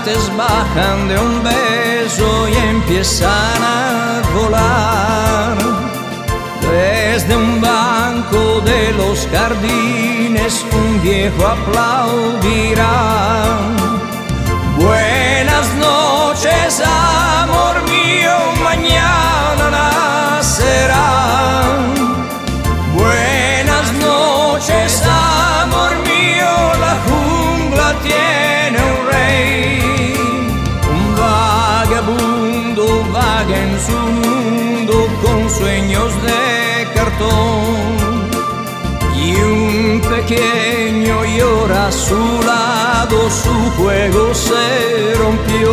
partes bajan de un beso y empiezan a volar. Desde un banco de los jardines un viejo aplaudirá. Buenas noches, amor mío, mañana nacerá. Buenas noches, amor mío, la jungla tiene un rey. Un vagabundo vaga en su mundo con sueños de cartón. Y un pequeño llora a su lado, su juego se rompió.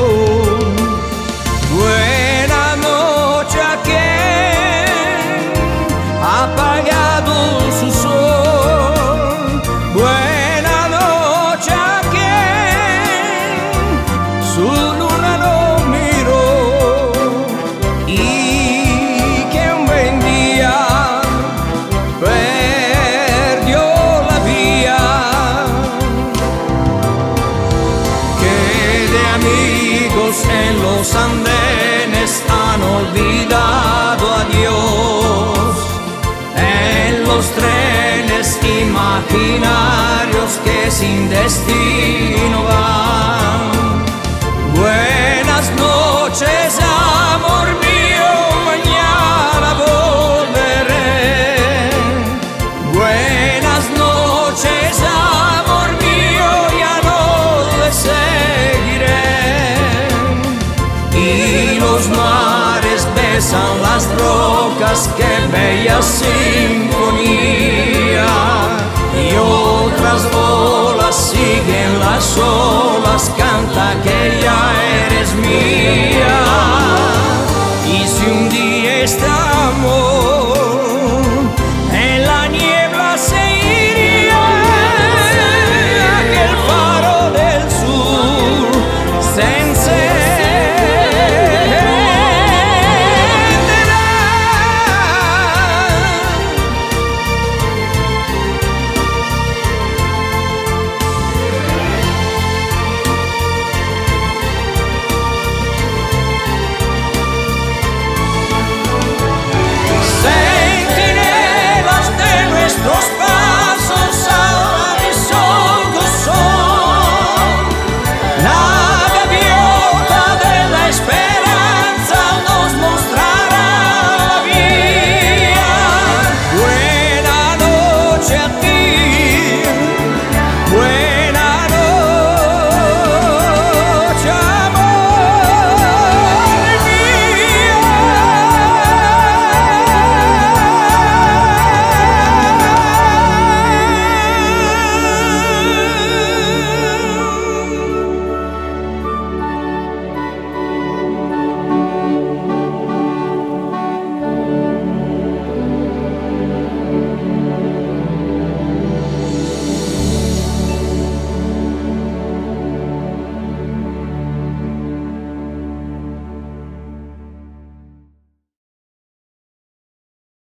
Buena noche a quien ha apagado su sol. Buena noche a quien su luna no miró. Y que un buen día perdió la vía. Que de amigos en los andenes han olvidado a Dios. En los trenes imaginarios que sin destino van. Buenas noches, amor mío, mañana volveré. Buenas noches, amor mío, ya no le seguiré. Y los mares besan las rocas, qué bella sinfonía. Y otras olas siguen las olas, canta que ya eres mía. Y si un día estás